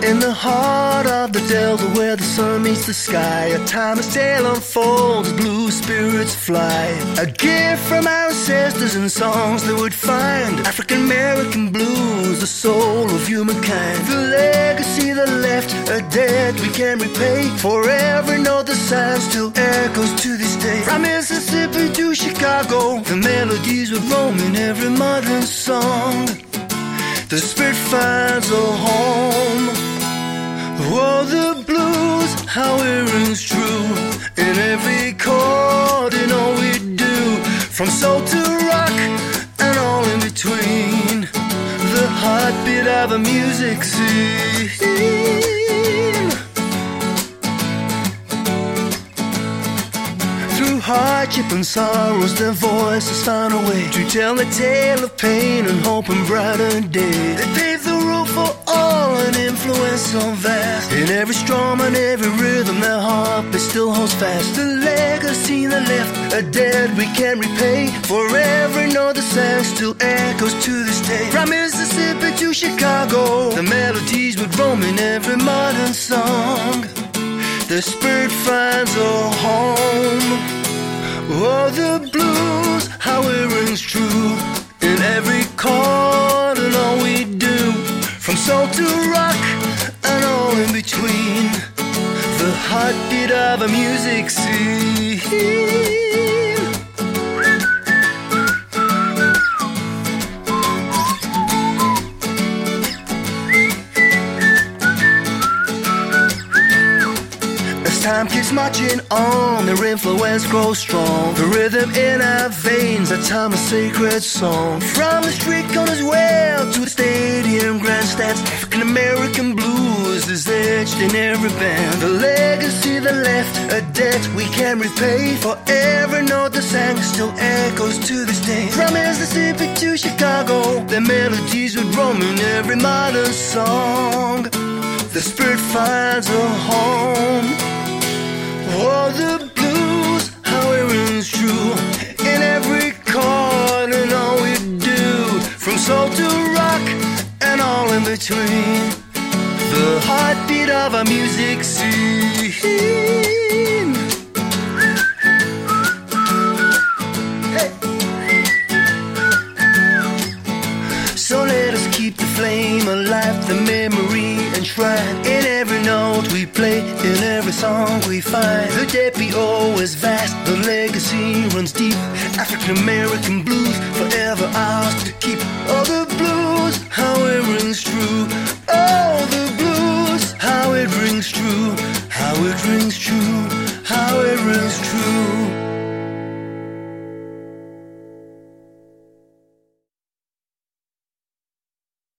In the heart of the Delta where the sun meets the sky, a timeless tale unfolds, blue spirits fly. A gift from our ancestors and songs that would find African American blues, the soul of humankind. The legacy that left, a debt we can repay. Forever know the sound still echoes to this day. From Mississippi to Chicago, the melodies would roam in every modern song. The spirit finds a home. Oh, the blues, how it rings true in every chord, in all we do, from soul to rock and all in between. The heartbeat of a music scene. Through hardship and sorrows, their voices found a way to tell the tale of pain and hope and brighter days. They paved the road for all, an influence so vast. In every storm and every rhythm, their heartbeat still holds fast. The legacy they left, a debt we can't repay. Forever know the sound still echoes to this day. From Mississippi to Chicago, the melodies would roam in every modern song. The spirit finds a home. Oh, the blues, how it rings true in every chord and all we do, from soul to rock and all in between. The heartbeat of a music scene. Time keeps marching on, their influence grows strong. The rhythm in our veins, a time of sacred song. From the street corners well to the stadium grandstands, African American blues is etched in every band. The legacy that left, a debt we can't repay. Forever know the sound still echoes to this day. From Mississippi to Chicago, their melodies would roam in every modern song. The spirit finds a home. Oh, the blues, how it rings true in every chord and all we do, from soul to rock and all in between. The heartbeat of a music scene. Hey. So let us keep the flame alive, the memory enshrined in every note we play, in every song we find. The debt we owe is vast, the legacy runs deep. African American blues, forever ours to keep. Oh, the blues, how it rings true. Oh, the blues, how it rings true. How it rings true. How it rings true.